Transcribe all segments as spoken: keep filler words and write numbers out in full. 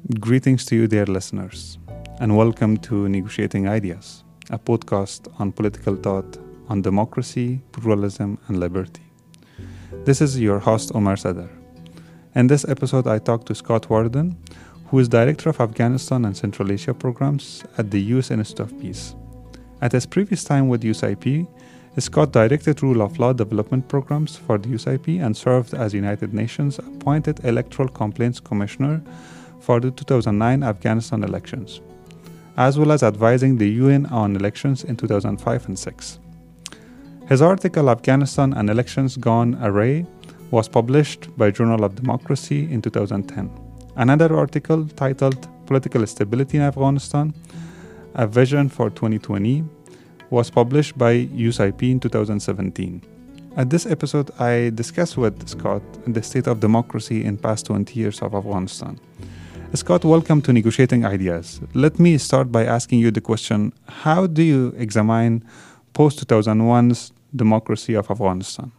Greetings to you, dear listeners, and welcome to Negotiating Ideas, a podcast on political thought on democracy, pluralism, and liberty. This is your host, Omar Sadar. In this episode, I talked to Scott Worden, who is Director of Afghanistan and Central Asia Programs at the U S Institute of Peace. At his previous time with U S I P, Scott directed rule of law development programs for the U S I P and served as United Nations appointed Electoral Complaints Commissioner for the two thousand nine Afghanistan elections, as well as advising the U N on elections in two thousand five and six. His article, Afghanistan and Elections Gone Awry, was published by Journal of Democracy in two thousand ten. Another article titled Political Stability in Afghanistan, A Vision for twenty twenty, was published by U S I P in two thousand seventeen. At this episode, I discuss with Scott the state of democracy in past twenty years of Afghanistan. Scott, welcome to Negotiating Ideas. Let me start by asking you the question, how do you examine post-two thousand one's democracy of Afghanistan?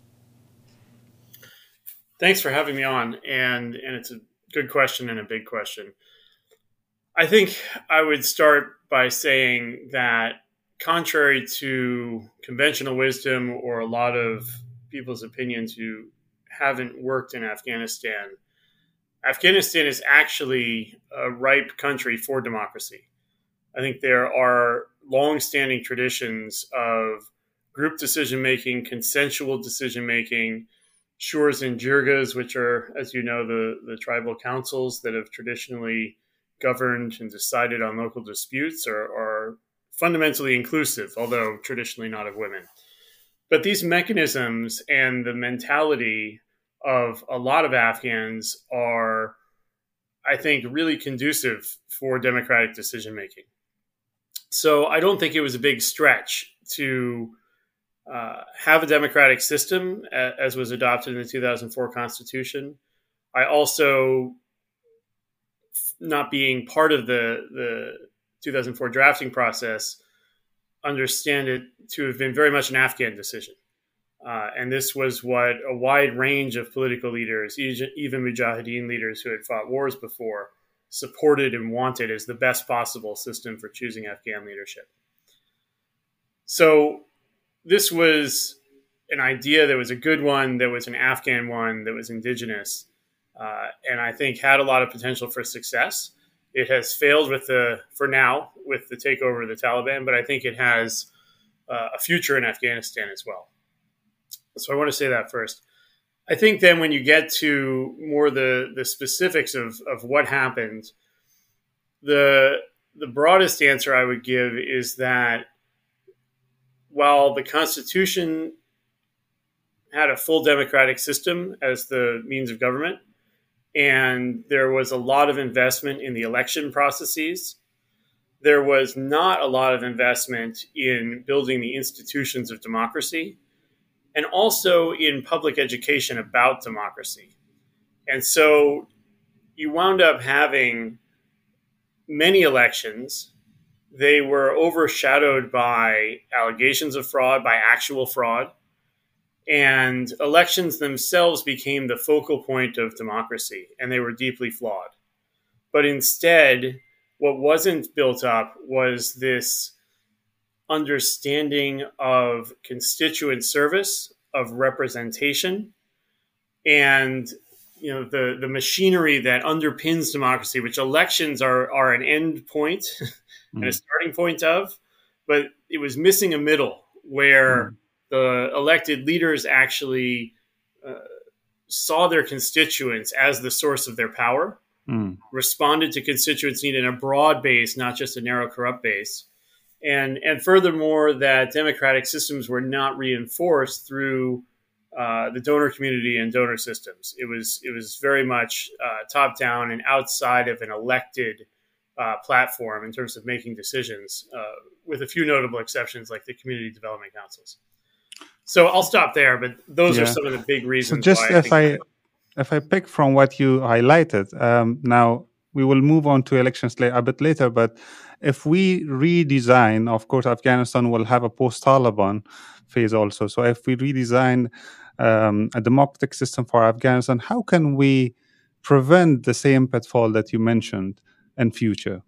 Thanks for having me on, and, and it's a good question and a big question. I think I would start by saying that contrary to conventional wisdom or a lot of people's opinions who haven't worked in Afghanistan, Afghanistan is actually a ripe country for democracy. I think there are long-standing traditions of group decision-making, consensual decision-making, shurs and jirgas, which are, as you know, the, the tribal councils that have traditionally governed and decided on local disputes, are, are fundamentally inclusive, although traditionally not of women. But these mechanisms and the mentality of a lot of Afghans are, I think, really conducive for democratic decision-making. So I don't think it was a big stretch to uh, have a democratic system as was adopted in the two thousand four Constitution. I also, not being part of the, the two thousand four drafting process, understand it to have been very much an Afghan decision. Uh, and this was what a wide range of political leaders, even Mujahideen leaders who had fought wars before, supported and wanted as the best possible system for choosing Afghan leadership. So this was an idea that was a good one, that was an Afghan one, that was indigenous, uh, and I think had a lot of potential for success. It has failed with the, for now, with the takeover of the Taliban, but I think it has uh, a future in Afghanistan as well. So I want to say that first. I think then when you get to more the, the specifics of, of what happened, the, the broadest answer I would give is that while the Constitution had a full democratic system as the means of government, and there was a lot of investment in the election processes, there was not a lot of investment in building the institutions of democracy, and also in public education about democracy. And so you wound up having many elections. They were overshadowed by allegations of fraud, by actual fraud. And elections themselves became the focal point of democracy, and they were deeply flawed. But instead, what wasn't built up was this understanding of constituent service, of representation, and you know the, the machinery that underpins democracy, which elections are, are an end point and a starting point of, but it was missing a middle where mm. the elected leaders actually uh, saw their constituents as the source of their power, mm. responded to constituents' need in a broad base, not just a narrow, corrupt base. And and furthermore, that democratic systems were not reinforced through uh, the donor community and donor systems. It was it was very much uh, top down and outside of an elected uh, platform in terms of making decisions, uh, with a few notable exceptions like the community development councils. So I'll stop there, but those yeah. are some of the big reasons. So just why if I, I if I pick from what you highlighted, um, now we will move on to elections la- a bit later, but if we redesign, of course, Afghanistan will have a post-Taliban phase also. So if we redesign um, a democratic system for Afghanistan, how can we prevent the same pitfall that you mentioned in future?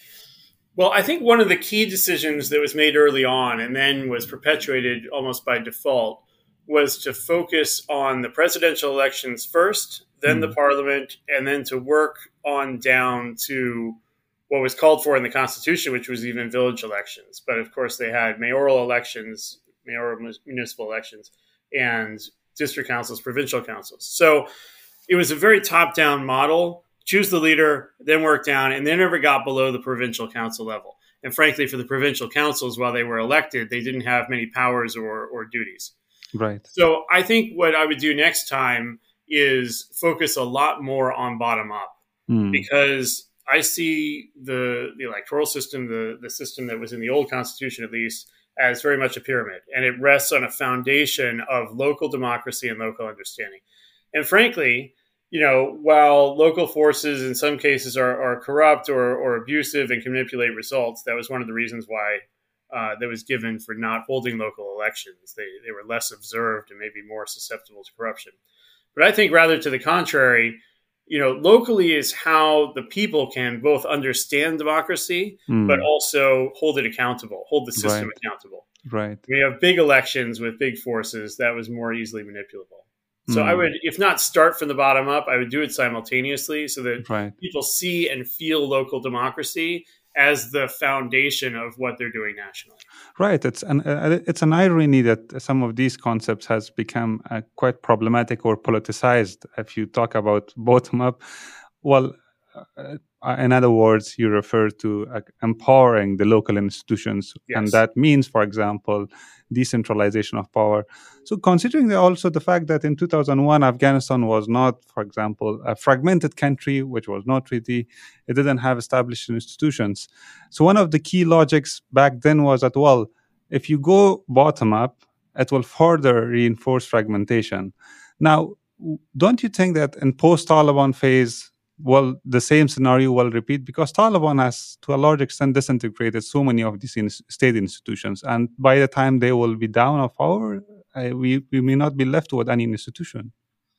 Well, I think one of the key decisions that was made early on and then was perpetuated almost by default was to focus on the presidential elections first, then mm. the parliament, and then to work on down to what was called for in the Constitution, which was even village elections. But of course, they had mayoral elections, mayoral municipal elections, and district councils, provincial councils. So it was a very top-down model. Choose the leader, then work down, and they never got below the provincial council level. And frankly, for the provincial councils, while they were elected, they didn't have many powers or, or duties. Right. So I think what I would do next time is focus a lot more on bottom up, mm. because I see the, the electoral system, the, the system that was in the old Constitution at least, as very much a pyramid. And it rests on a foundation of local democracy and local understanding. And frankly, you know, while local forces in some cases are, are corrupt or, or abusive and can manipulate results, that was one of the reasons why uh, that was given for not holding local elections. They, they were less observed and maybe more susceptible to corruption. But I think rather to the contrary, you know, locally is how the people can both understand democracy, mm. but also hold it accountable, hold the system right. accountable. Right. We have big elections with big forces that was more easily manipulable. So mm. I would, if not start from the bottom up, I would do it simultaneously so that right. people see and feel local democracy as the foundation of what they're doing nationally. Right. It's an uh, it's an irony that some of these concepts has become uh, quite problematic or politicized. If you talk about bottom up, well, uh, in other words, you refer to uh, empowering the local institutions, yes. and that means, for example, decentralization of power. So considering the, also the fact that in two thousand one, Afghanistan was not, for example, a fragmented country, which was not really, it didn't have established institutions. So one of the key logics back then was that, well, if you go bottom up, it will further reinforce fragmentation. Now, don't you think that in post-Taliban phase, well, the same scenario will repeat, because Taliban has, to a large extent, disintegrated so many of these in- state institutions. And by the time they will be down of power, uh, we, we may not be left with any institution.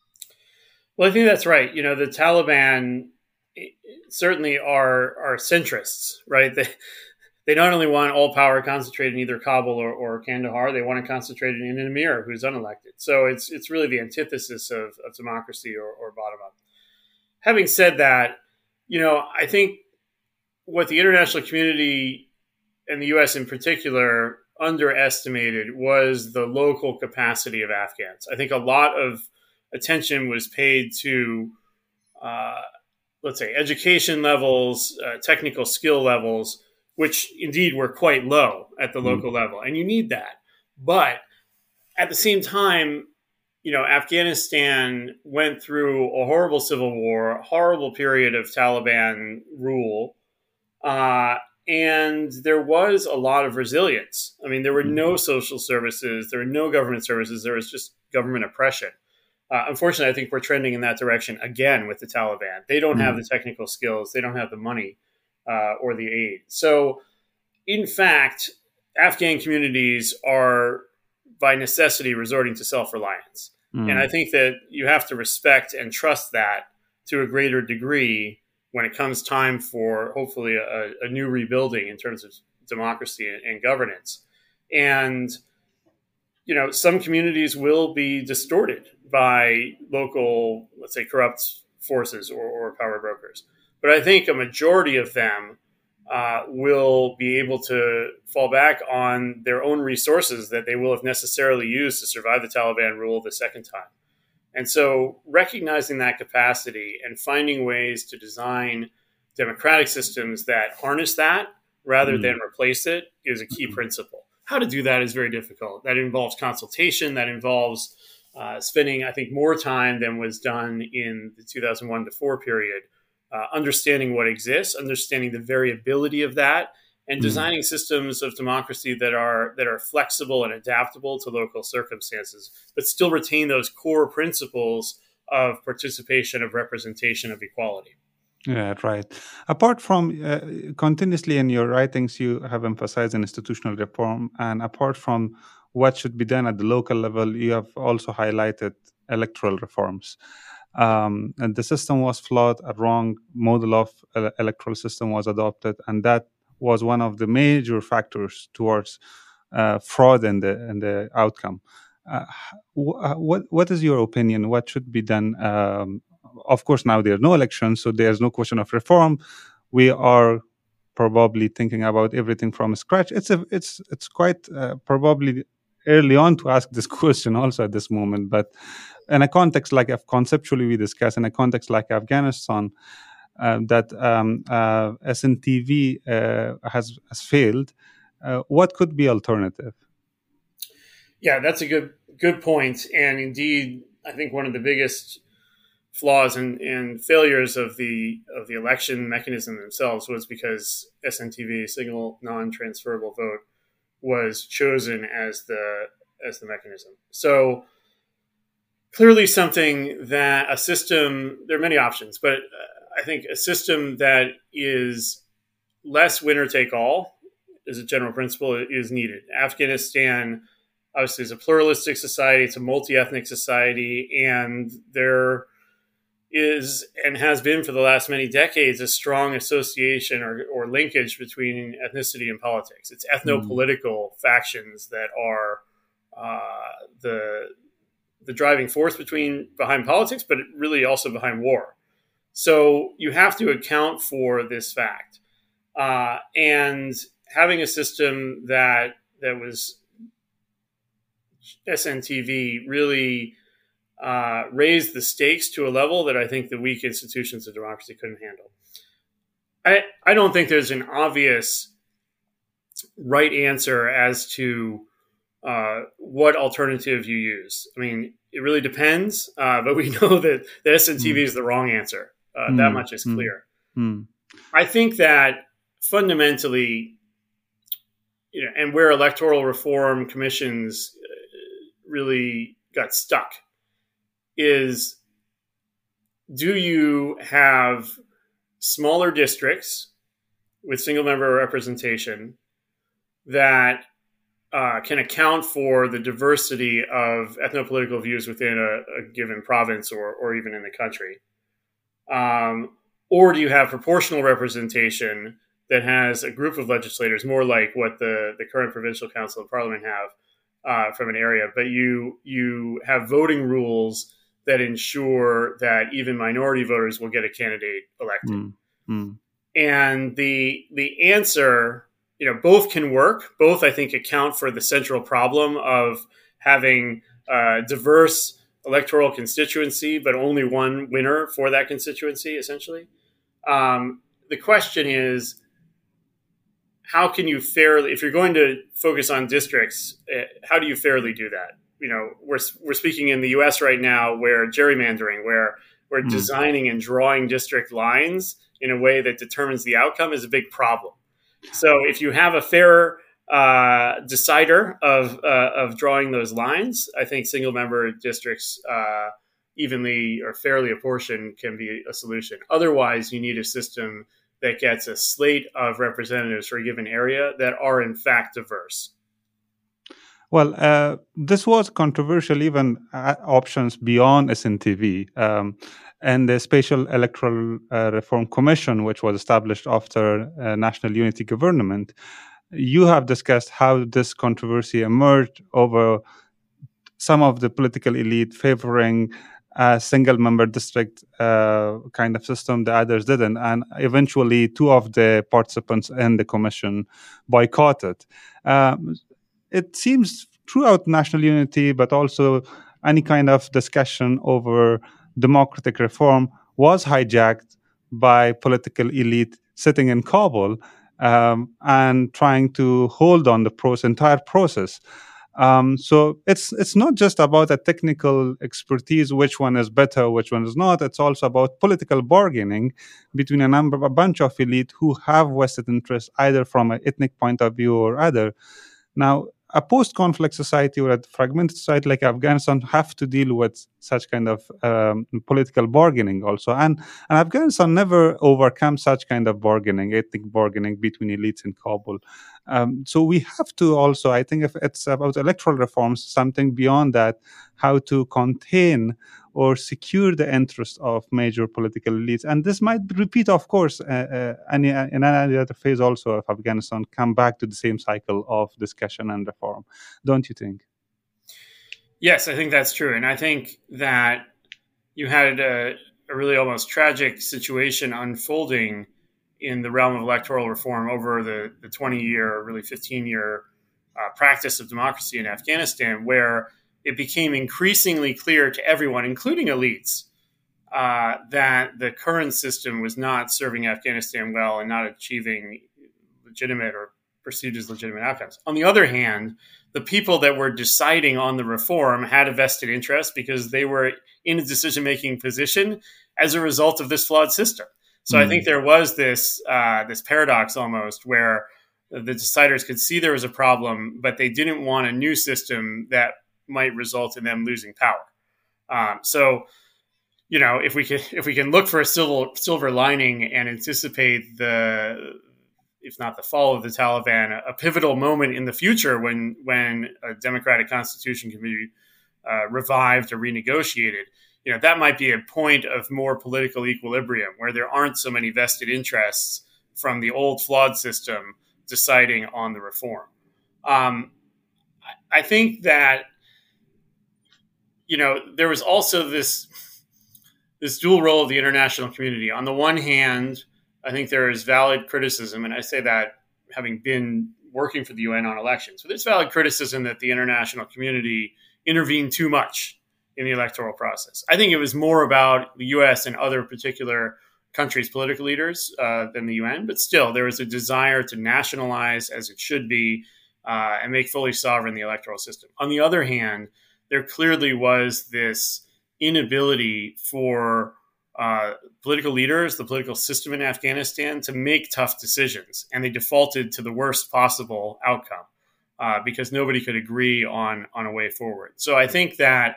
Well, I think that's right. You know, the Taliban certainly are, are centrists, right? They, they not only want all power concentrated in either Kabul or, or Kandahar, they want it concentrated in an emir who's unelected. So it's, it's really the antithesis of, of democracy or, or bottom up. Having said that, you know, I think what the international community and the U S in particular underestimated was the local capacity of Afghans. I think a lot of attention was paid to, uh, let's say, education levels, uh, technical skill levels, which indeed were quite low at the mm. local level. And you need that. But at the same time, you know, Afghanistan went through a horrible civil war, a horrible period of Taliban rule, uh, and there was a lot of resilience. I mean, there were no social services, there were no government services, there was just government oppression. Uh, unfortunately, I think we're trending in that direction again with the Taliban. They don't mm-hmm. have the technical skills, they don't have the money uh, or the aid. So, in fact, Afghan communities are by necessity resorting to self-reliance. Mm. And I think that you have to respect and trust that to a greater degree when it comes time for hopefully a, a new rebuilding in terms of democracy and, and governance. And, you know, some communities will be distorted by local, let's say, corrupt forces or, or power brokers. But I think a majority of them Uh, will be able to fall back on their own resources that they will have necessarily used to survive the Taliban rule the second time. And so recognizing that capacity and finding ways to design democratic systems that harness that rather mm. than replace it is a key principle. How to do that is very difficult. That involves consultation, that involves uh, spending, I think, more time than was done in the two thousand one to four period. Uh, understanding what exists, understanding the variability of that, and designing mm. systems of democracy that are that are flexible and adaptable to local circumstances, but still retain those core principles of participation, of representation, of equality. Yeah, right. Apart from uh, continuously in your writings, you have emphasized institutional reform, and apart from what should be done at the local level, you have also highlighted electoral reforms. Um, and the system was flawed. A wrong model of uh, electoral system was adopted, and that was one of the major factors towards uh, fraud in the in the outcome. Uh, what what is your opinion? What should be done? Um, of course, now there's no election, so there's no question of reform. We are probably thinking about everything from scratch. It's a it's it's quite uh, probably early on to ask this question also at this moment, but in a context like if conceptually we discuss in a context like Afghanistan, uh, that um, uh, S N T V uh, has has failed. Uh, what could be alternative? Yeah, that's a good good point. And indeed, I think one of the biggest flaws and, and failures of the of the election mechanism themselves was because S N T V, single non-transferable vote, was chosen as the as the mechanism. So clearly something that a system, there are many options, but I think a system that is less winner take all as a general principle is needed. Afghanistan obviously is a pluralistic society, it's a multi-ethnic society, and there is and has been for the last many decades a strong association or, or linkage between ethnicity and politics. It's ethno-political mm. factions that are uh, the the driving force between behind politics, but really also behind war. So you have to account for this fact. Uh, and having a system that that was S N T V really uh, raised the stakes to a level that I think the weak institutions of democracy couldn't handle. I, I don't think there's an obvious right answer as to uh, what alternative you use. I mean, it really depends, uh, but we know that the S N T V mm. is the wrong answer. Uh, mm. That much is clear. Mm. I think that fundamentally, you know, and where electoral reform commissions really got stuck is, do you have smaller districts with single member representation that uh, can account for the diversity of ethnopolitical views within a, a given province or, or even in the country? Um, or do you have proportional representation that has a group of legislators, more like what the, the current provincial council and parliament have uh, from an area, but you you have voting rules that ensure that even minority voters will get a candidate elected? Mm, mm. And the the answer, you know, both can work. Both, I think, account for the central problem of having a diverse electoral constituency, but only one winner for that constituency, essentially. Um, the question is, how can you fairly, if you're going to focus on districts, uh, how do you fairly do that? You know, we're we're speaking in the U S right now, where gerrymandering, where we're mm. designing and drawing district lines in a way that determines the outcome, is a big problem. So if you have a fair uh, decider of uh, of drawing those lines, I think single member districts, uh, evenly or fairly apportioned, can be a solution. Otherwise, you need a system that gets a slate of representatives for a given area that are in fact diverse. Well, uh, this was controversial, even uh, options beyond S N T V. Um, and the Spatial Electoral uh, Reform Commission, which was established after uh, National Unity Government, you have discussed how this controversy emerged over some of the political elite favoring a single-member district uh, kind of system, the others didn't. And eventually, two of the participants in the commission boycotted. Um, it seems throughout national unity, but also any kind of discussion over democratic reform was hijacked by political elite sitting in Kabul um, and trying to hold on the pro- entire process. Um, so it's it's not just about a technical expertise, which one is better, which one is not. It's also about political bargaining between a number, a bunch of elite who have vested interests, either from an ethnic point of view or other. Now, a post-conflict society or a fragmented society like Afghanistan have to deal with such kind of um, political bargaining also. And, and Afghanistan never overcome such kind of bargaining, ethnic bargaining between elites in Kabul. Um, so we have to also, I think if it's about electoral reforms, something beyond that, how to contain or secure the interest of major political elites. And this might repeat, of course, uh, uh, any, in any other phase also of Afghanistan, come back to the same cycle of discussion and reform. Don't you think? Yes, I think that's true. And I think that you had a, a really almost tragic situation unfolding in the realm of electoral reform over the, the twenty-year, really fifteen-year uh, practice of democracy in Afghanistan, where it became increasingly clear to everyone, including elites, uh, that the current system was not serving Afghanistan well and not achieving legitimate or perceived as legitimate outcomes. On the other hand, the people that were deciding on the reform had a vested interest because they were in a decision-making position as a result of this flawed system. So mm. I think there was this uh, this paradox almost where the deciders could see there was a problem, but they didn't want a new system that might result in them losing power. Um, so, you know, if we can if we can look for a silver silver lining and anticipate the, if not the fall of the Taliban, a, a pivotal moment in the future when when a democratic constitution can be uh, revived or renegotiated, you know, that might be a point of more political equilibrium where there aren't so many vested interests from the old flawed system deciding on the reform. Um, I, I think that, you know, there was also this this dual role of the international community. On the one hand, I think there is valid criticism, and I say that having been working for the U N on elections, but there's valid criticism that the international community intervened too much in the electoral process. I think it was more about the U S and other particular countries' political leaders uh, than the U N, but still there was a desire to nationalize as it should be uh, and make fully sovereign the electoral system. On the other hand, there clearly was this inability for uh, political leaders, the political system in Afghanistan, to make tough decisions, and they defaulted to the worst possible outcome uh, because nobody could agree on on a way forward. So I think that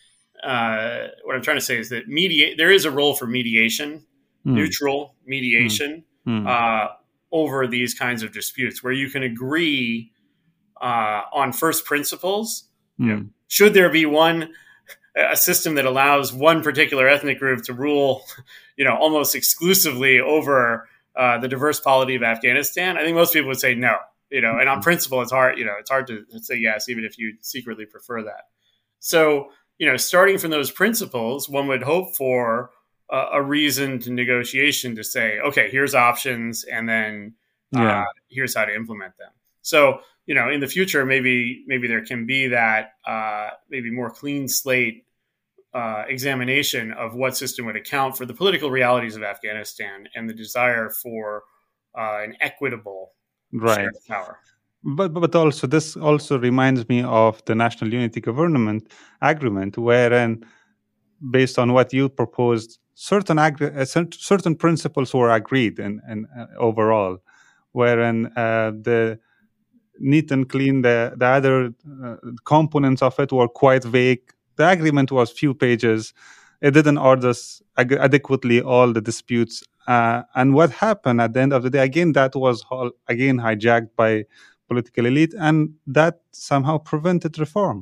uh, what I'm trying to say is that mediate there is a role for mediation, mm. neutral mediation mm. Mm. Uh, over these kinds of disputes, where you can agree uh, on first principles. Mm. You know, should there be one a system that allows one particular ethnic group to rule, you know, almost exclusively over uh, the diverse polity of Afghanistan? I think most people would say no, you know, and on principle, it's hard, you know, it's hard to say yes, even if you secretly prefer that. So, you know, starting from those principles, one would hope for uh, a reasoned negotiation to say, okay, here's options, and then uh, yeah. here's how to implement them. So, you know, in the future, maybe maybe there can be that uh, maybe more clean slate uh, examination of what system would account for the political realities of Afghanistan and the desire for uh, an equitable right. share of power. But but also this also reminds me of the National Unity Government Agreement, wherein, based on what you proposed, certain agri- uh, certain principles were agreed in, in uh, overall, wherein uh, the neat and clean, the, the other uh, components of it were quite vague. The agreement was few pages. It didn't address ag- adequately all the disputes. Uh, and what happened at the end of the day, again, that was all, again hijacked by political elite, and that somehow prevented reform.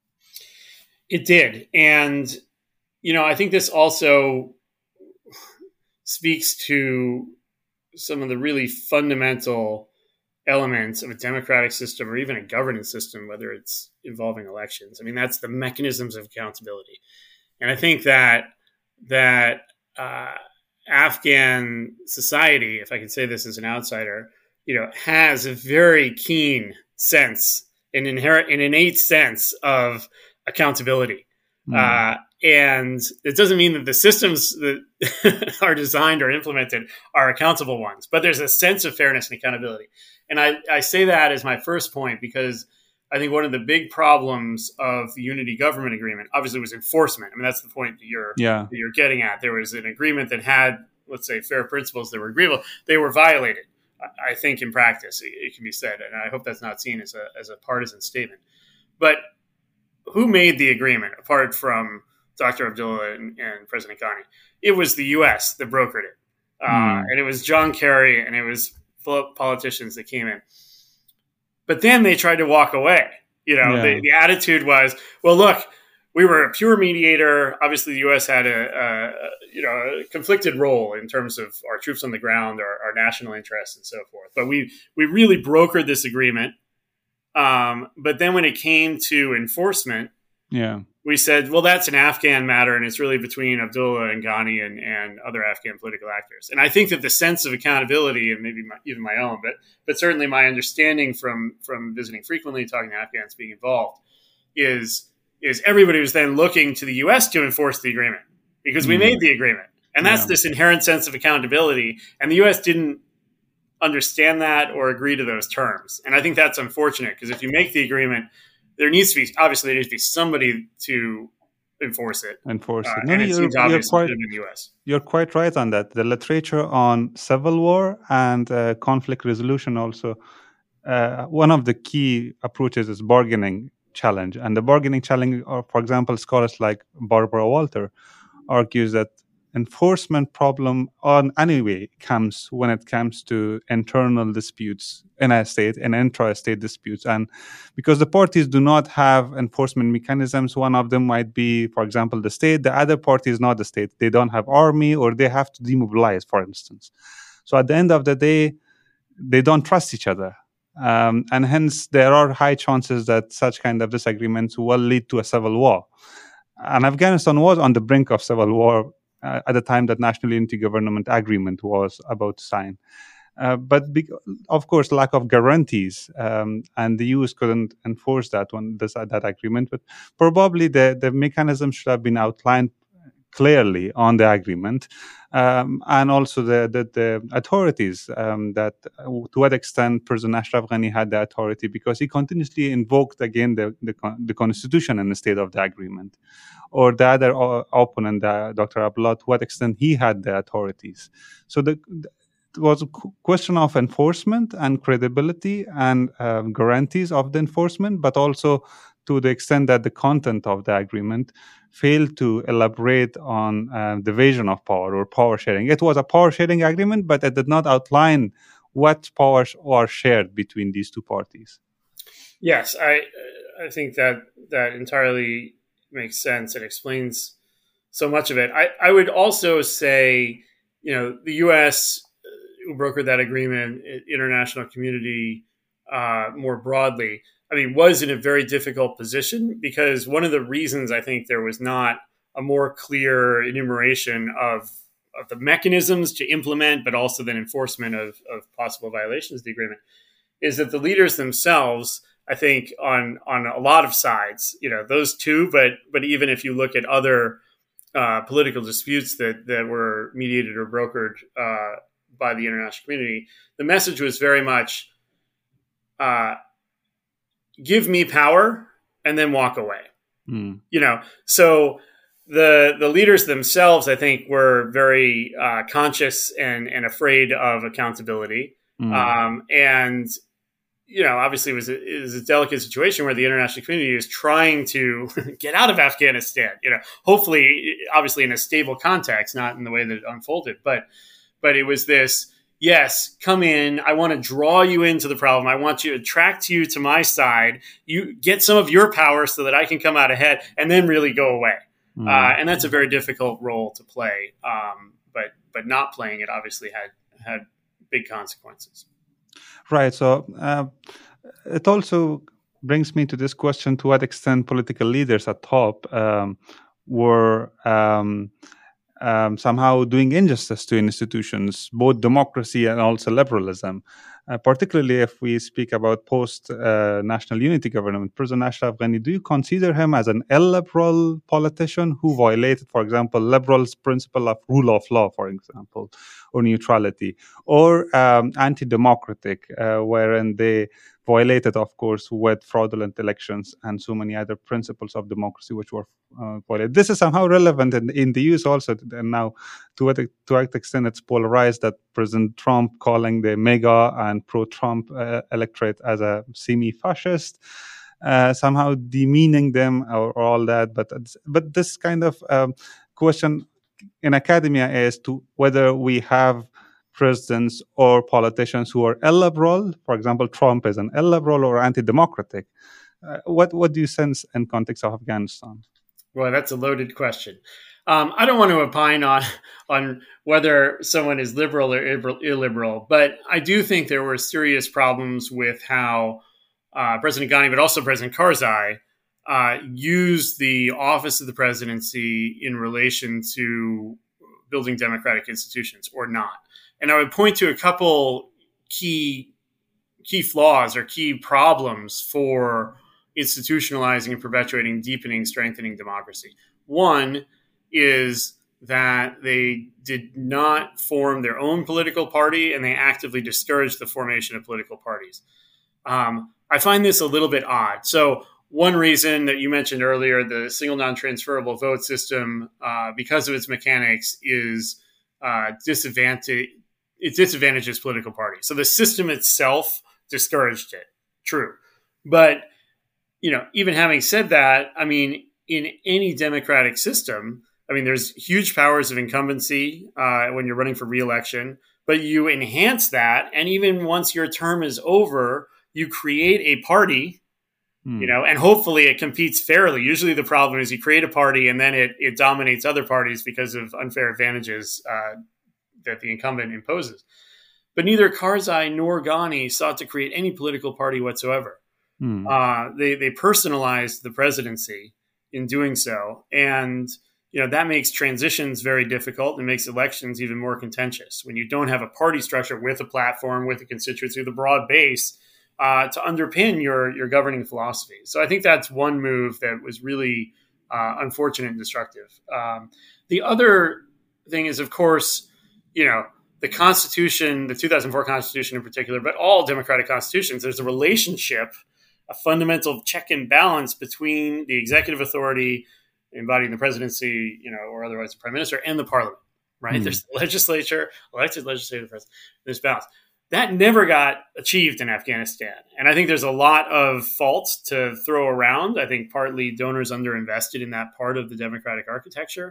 It did. And, you know, I think this also speaks to some of the really fundamental elements of a democratic system or even a governance system, whether it's involving elections. I mean, that's the mechanisms of accountability. And I think that that uh, Afghan society, if I can say this as an outsider, you know, has a very keen sense, an inherent, an innate sense of accountability. Mm. Uh, and it doesn't mean that the systems that are designed or implemented are accountable ones, but there's a sense of fairness and accountability. And I, I say that as my first point because I think one of the big problems of the Unity Government Agreement obviously was enforcement. I mean, that's the point that you're, yeah. that you're getting at. There was an agreement that had, let's say, fair principles that were agreeable. They were violated, I think, in practice, it, it can be said. And I hope that's not seen as a, as a partisan statement. But who made the agreement apart from Doctor Abdullah and, and President Ghani? It was the U S that brokered it. Uh, mm. And it was John Kerry and it was politicians that came in. But then they tried to walk away. You know, yeah. the, the attitude was, well, look, we were a pure mediator. Obviously, the U S had a, a you know a conflicted role in terms of our troops on the ground, our, our national interests, and so forth. But we we really brokered this agreement. Um, but then when it came to enforcement, yeah, we said, well, that's an Afghan matter, and it's really between Abdullah and Ghani and, and other Afghan political actors. And I think that the sense of accountability, and maybe my, even my own, but but certainly my understanding from from visiting frequently, talking to Afghans being involved, is is everybody was then looking to the U S to enforce the agreement because we mm. made the agreement. And that's yeah. this inherent sense of accountability. And the U S didn't understand that or agree to those terms. And I think that's unfortunate because if you make the agreement, there needs to be, obviously, there needs to be somebody to enforce it. Enforce it. Uh, No, and no, it you're, seems you're obvious quite, in the U S. You're quite right on that. The literature on civil war and uh, conflict resolution also, uh, one of the key approaches is bargaining challenge. And the bargaining challenge, or for example, scholars like Barbara Walter argues that enforcement problem on anyway comes when it comes to internal disputes in a state and intra-state disputes. And because the parties do not have enforcement mechanisms, one of them might be, for example, the state, the other party is not the state. They don't have army or they have to demobilize, for instance. So at the end of the day, they don't trust each other. Um, and hence, there are high chances that such kind of disagreements will lead to a civil war. And Afghanistan was on the brink of civil war uh, at the time that National Unity Government Agreement was about to sign. Uh, but be- of course, lack of guarantees, um, and the U S couldn't enforce that one, this, uh, that agreement. But probably the, the mechanism should have been outlined clearly on the agreement, um, and also the the, the authorities, um, that uh, to what extent President Ashraf Ghani had the authority, because he continuously invoked again the the, the constitution and the state of the agreement, or the other uh, opponent, uh, Doctor Abdullah, to what extent he had the authorities. So the, the it was a question of enforcement and credibility and uh, guarantees of the enforcement, but also to the extent that the content of the agreement failed to elaborate on uh, division of power or power sharing. It was a power sharing agreement, but it did not outline what powers are shared between these two parties. Yes, I I think that that entirely makes sense and explains so much of it. I, I would also say, you know, the U S who brokered that agreement, international community uh, more broadly, I mean, was in a very difficult position because one of the reasons I think there was not a more clear enumeration of, of the mechanisms to implement, but also then enforcement of, of possible violations of the agreement, is that the leaders themselves, I think, on on a lot of sides, you know, those two, but but even if you look at other uh, political disputes that that were mediated or brokered uh, by the international community, the message was very much, uh, give me power and then walk away. Mm. You know, so the the leaders themselves, I think, were very uh, conscious and, and afraid of accountability. Mm. Um, and, you know, obviously it was, a, it was a delicate situation where the international community is trying to get out of Afghanistan, you know, hopefully, obviously in a stable context, not in the way that it unfolded, but But it was this, yes, come in. I want to draw you into the problem. I want you to attract you to my side. You get some of your power so that I can come out ahead and then really go away. Mm. Uh, and that's a very difficult role to play. Um, but but not playing it obviously had, had big consequences. Right. So uh, it also brings me to this question, to what extent political leaders at top um, were... Um, Um, somehow doing injustice to institutions, both democracy and also liberalism. Uh, particularly if we speak about post-National uh, Unity Government, President Ashraf Ghani, do you consider him as an illiberal politician who violated, for example, liberals' principle of rule of law, for example, or neutrality, or um, anti-democratic, uh, wherein they violated, of course, with fraudulent elections and so many other principles of democracy which were uh, violated. This is somehow relevant in, in the U S also, and now to what, to what extent it's polarized, that President Trump calling the MAGA and pro-Trump uh, electorate as a semi-fascist, uh, somehow demeaning them or, or all that. But, but this kind of um, question in academia is to whether we have presidents or politicians who are illiberal. For example, Trump is an illiberal or anti-democratic. Uh, what what do you sense in context of Afghanistan? Well, that's a loaded question. Um, I don't want to opine on on whether someone is liberal or illiberal, but I do think there were serious problems with how uh, President Ghani, but also President Karzai, uh, used the office of the presidency in relation to building democratic institutions or not. And I would point to a couple key key flaws or key problems for institutionalizing and perpetuating, deepening, strengthening democracy. One is that they did not form their own political party, and they actively discouraged the formation of political parties. Um, I find this a little bit odd. So one reason that you mentioned earlier, the single non-transferable vote system, uh, because of its mechanics, is uh, disadvantage. It disadvantages political parties. So the system itself discouraged it. True. But, you know, even having said that, I mean, in any democratic system, I mean, there's huge powers of incumbency uh, when you're running for re-election, but you enhance that. And even once your term is over, you create a party, hmm. you know, and hopefully it competes fairly. Usually the problem is you create a party and then it, it dominates other parties because of unfair advantages uh, that the incumbent imposes. But neither Karzai nor Ghani sought to create any political party whatsoever. Hmm. Uh, they, they personalized the presidency in doing so. And, you know, that makes transitions very difficult and makes elections even more contentious when you don't have a party structure with a platform, with a constituency, with a broad base uh, to underpin your, your governing philosophy. So I think that's one move that was really uh, unfortunate and destructive. Um, the other thing is, of course, you know, the Constitution, the two thousand four Constitution in particular, but all democratic constitutions, there's a relationship, a fundamental check and balance between the executive authority embodying the presidency, you know, or otherwise the prime minister, and the parliament, right? Mm-hmm. There's the legislature, elected legislative president, there's balance. That never got achieved in Afghanistan. And I think there's a lot of faults to throw around. I think partly donors underinvested in that part of the democratic architecture.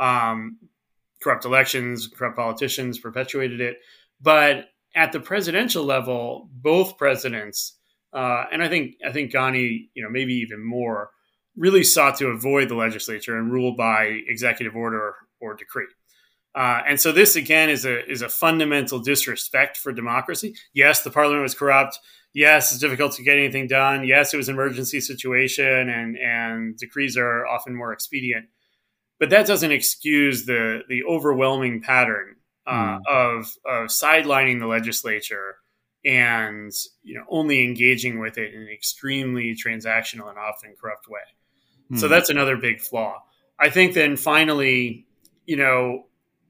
Um, corrupt elections, corrupt politicians perpetuated it. But at the presidential level, both presidents, uh, and I think I think Ghani, you know, maybe even more, really sought to avoid the legislature and rule by executive order or decree. Uh, and so this, again, is a is a fundamental disrespect for democracy. Yes, the parliament was corrupt. Yes, it's difficult to get anything done. Yes, it was an emergency situation, and, and decrees are often more expedient. But that doesn't excuse the the overwhelming pattern uh, mm. of of sidelining the legislature and, you know, only engaging with it in an extremely transactional and often corrupt way. Mm. So that's another big flaw. I think then finally, you know,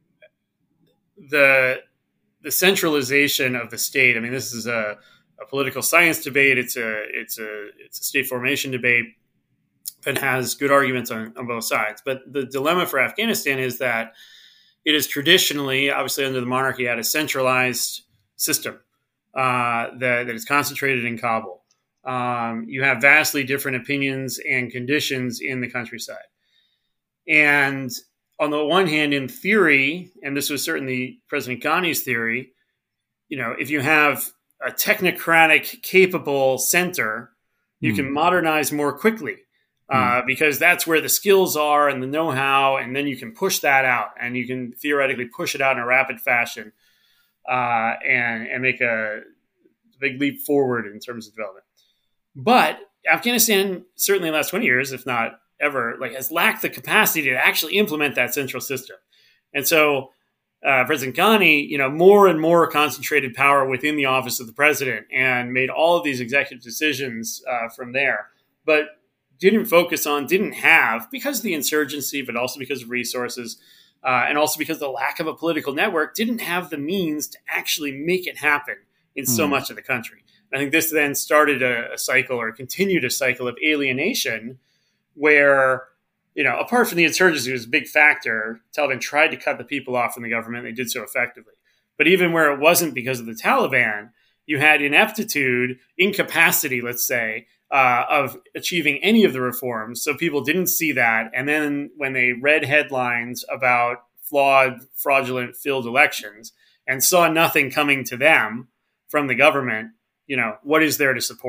the the centralization of the state. I mean, this is a, a political science debate. It's a it's a it's a state formation debate that has good arguments on, on both sides. But the dilemma for Afghanistan is that it is traditionally, obviously under the monarchy, had a centralized system uh, that, that is concentrated in Kabul. Um, you have vastly different opinions and conditions in the countryside. And on the one hand, in theory, and this was certainly President Ghani's theory, you know, if you have a technocratic, capable center, you mm. can modernize more quickly. Uh, because that's where the skills are and the know-how, and then you can push that out, and you can theoretically push it out in a rapid fashion uh, and, and make a big leap forward in terms of development. But Afghanistan, certainly in the last twenty years, if not ever, like has lacked the capacity to actually implement that central system. And so uh, President Ghani, you know, more and more concentrated power within the office of the president and made all of these executive decisions uh, from there. But didn't focus on, didn't have, because of the insurgency, but also because of resources, uh, and also because of the lack of a political network, didn't have the means to actually make it happen in so mm. much of the country. And I think this then started a, a cycle or continued a cycle of alienation where, you know, apart from the insurgency was a big factor, Taliban tried to cut the people off from the government. They did so effectively. But even where it wasn't because of the Taliban, you had ineptitude, incapacity, let's say, Uh, of achieving any of the reforms. So people didn't see that. And then when they read headlines about flawed, fraudulent, filled elections and saw nothing coming to them from the government, you know, what is there to support?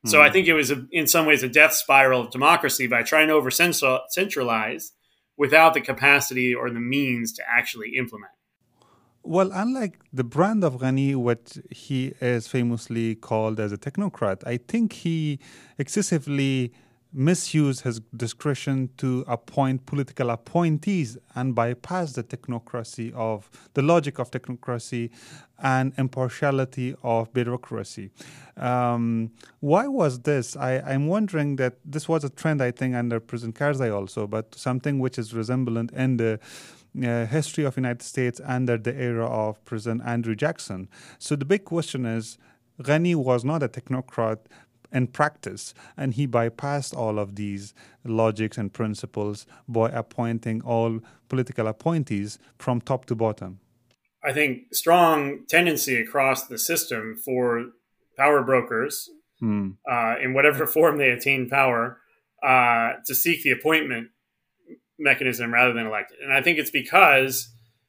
So I think it was, a, in some ways, a death spiral of democracy by trying to over-centralize without the capacity or the means to actually implement. Well, unlike the brand of Ghani, what he is famously called as a technocrat, I think he excessively misused his discretion to appoint political appointees and bypass the technocracy of the logic of technocracy and impartiality of bureaucracy. Um, why was this? I, I'm wondering that this was a trend, I think, under President Karzai also, but something which is resemblant in the Uh, history of United States under the era of President Andrew Jackson. So the big question is, Ghani was not a technocrat in practice, and he bypassed all of these logics and principles by appointing all political appointees from top to bottom. I think strong tendency across the system for power brokers, hmm. uh, in whatever form they attain power, uh, to seek the appointment mechanism rather than elected. And I think it's because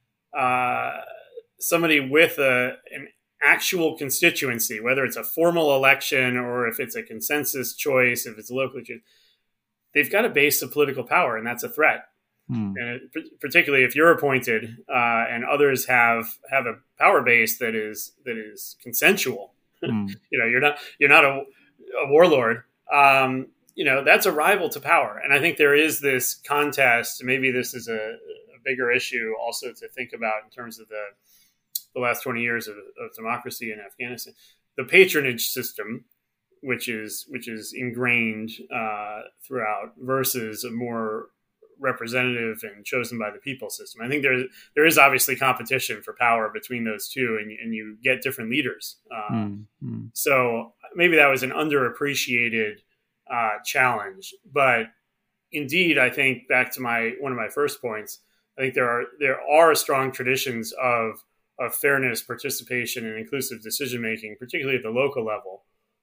uh, somebody with a, an actual constituency, whether it's a formal election or if it's a consensus choice, if it's a local choice, they've got a base of political power, and that's a threat. Hmm. And it, particularly if you're appointed uh, and others have have a power base that is that is consensual. Hmm. you know, you're not you're not a, a warlord. Um, you know, that's a rival to power. And I think there is this contest. Maybe this is a, a bigger issue also to think about in terms of the, the last twenty years of, of democracy in Afghanistan. The patronage system, which is which is ingrained uh, throughout, versus a more representative and chosen by the people system. I think there, there is obviously competition for power between those two, and, and you get different leaders. Uh, mm-hmm. So maybe that was an underappreciated Uh, challenge, but indeed, I think back to my one of my first points. I think there are there are strong traditions of of fairness, participation, and inclusive decision making, particularly at the local level,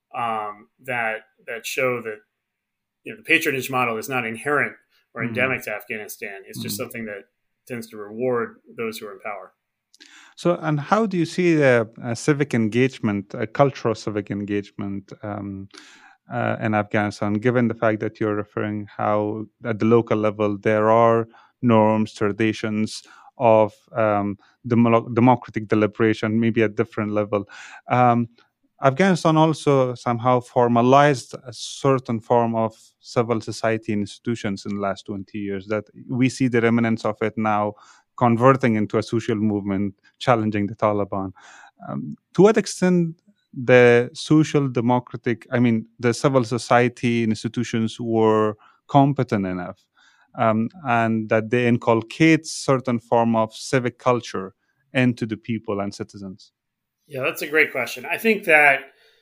um, that that show that you know the patronage model is not inherent or endemic mm-hmm. to Afghanistan. It's just mm-hmm. something that tends to reward those who are in power. So, and how do you see the uh, civic engagement, uh, cultural civic engagement? Um, Uh, in Afghanistan, given the fact that you're referring how at the local level there are norms, traditions of um, dem- democratic deliberation, maybe at different level. Um, Afghanistan also somehow formalized a certain form of civil society institutions in the last twenty years that we see the remnants of it now converting into a social movement, challenging the Taliban. Um, to what extent the social democratic, I mean, the civil society institutions were competent enough um, and that they inculcate certain form of civic culture into the people and citizens? Yeah, that's a great question. I think that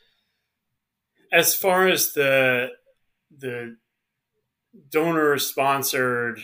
as far as the the donor-sponsored,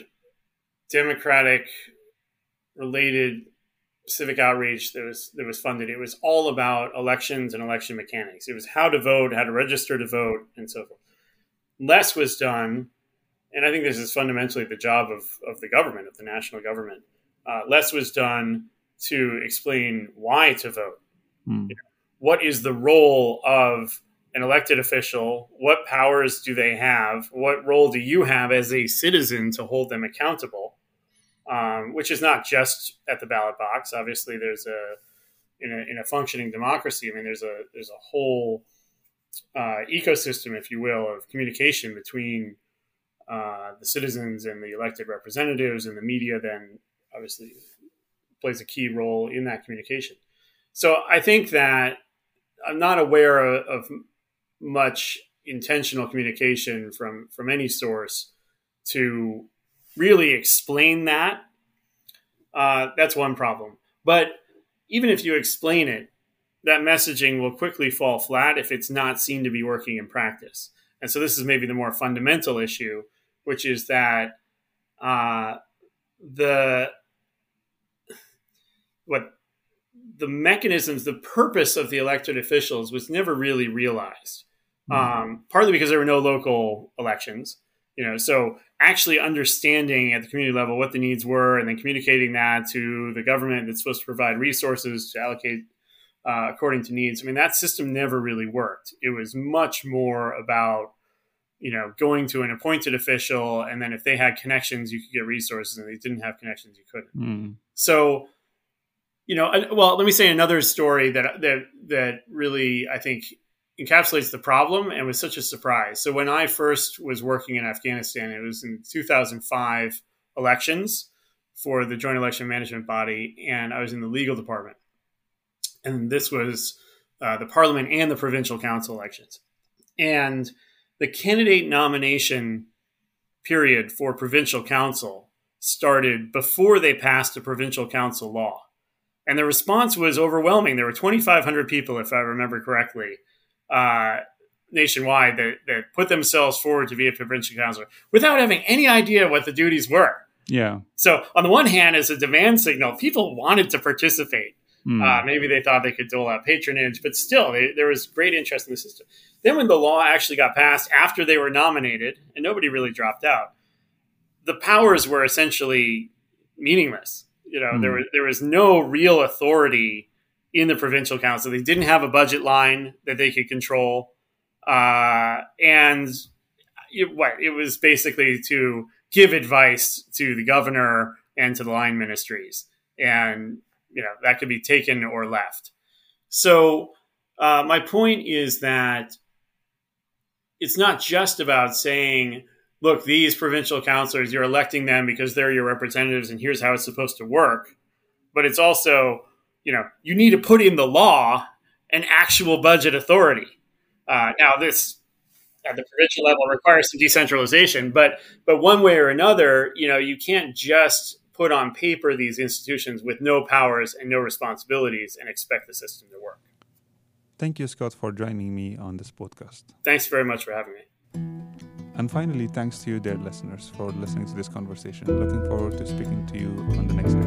democratic-related civic outreach that was that was funded, it was all about elections and election mechanics. It was how to vote, how to register to vote, and so forth. Less was done, and I think this is fundamentally the job of, of the government, of the national government. Uh, less was done to explain why to vote. Mm. You know, what is the role of an elected official? What powers do they have? What role do you have as a citizen to hold them accountable? Um, which is not just at the ballot box. Obviously, there's a in a in a functioning democracy. I mean, there's a there's a whole uh, ecosystem, if you will, of communication between uh, the citizens and the elected representatives, and the media. Then, obviously, plays a key role in that communication. So, I think that I'm not aware of, of much intentional communication from from any source to really explain that. Uh, that's one problem. But even if you explain it, that messaging will quickly fall flat if it's not seen to be working in practice. And so this is maybe the more fundamental issue, which is that uh, the what the mechanisms, the purpose of the elected officials was never really realized. Mm-hmm. Um, partly because there were no local elections. You know, so actually understanding at the community level what the needs were and then communicating that to the government that's supposed to provide resources to allocate uh, according to needs. I mean, that system never really worked. It was much more about, you know, going to an appointed official, and then if they had connections, you could get resources, and if they didn't have connections, you couldn't. Mm. So, you know, well, let me say another story that that that really, I think, encapsulates the problem and was such a surprise. So when I first was working in Afghanistan, it was in two thousand five elections for the Joint Election Management Body, and I was in the legal department. And this was uh, the parliament and the provincial council elections. And the candidate nomination period for provincial council started before they passed the provincial council law. And the response was overwhelming. There were twenty-five hundred people, if I remember correctly, uh, nationwide that, that put themselves forward to be a provincial councillor without having any idea what the duties were. Yeah. So on the one hand, as a demand signal, people wanted to participate. Mm. Uh, maybe they thought they could dole out patronage, but still, they, there was great interest in the system. Then when the law actually got passed after they were nominated, and nobody really dropped out, the powers were essentially meaningless. You know, mm. there was there was no real authority in the provincial council. They didn't have a budget line that they could control, uh, and it, what it was basically to give advice to the governor and to the line ministries, and you know that could be taken or left. So uh, my point is that it's not just about saying, look, these provincial councillors, you're electing them because they're your representatives and here's how it's supposed to work. But it's also, you know, you need to put in the law an actual budget authority. Uh, now, this at the provincial level requires some decentralization, but but one way or another, you know, you can't just put on paper these institutions with no powers and no responsibilities and expect the system to work. Thank you, Scott, for joining me on this podcast. Thanks very much for having me. And finally, thanks to you, dear listeners, for listening to this conversation. Looking forward to speaking to you on the next episode.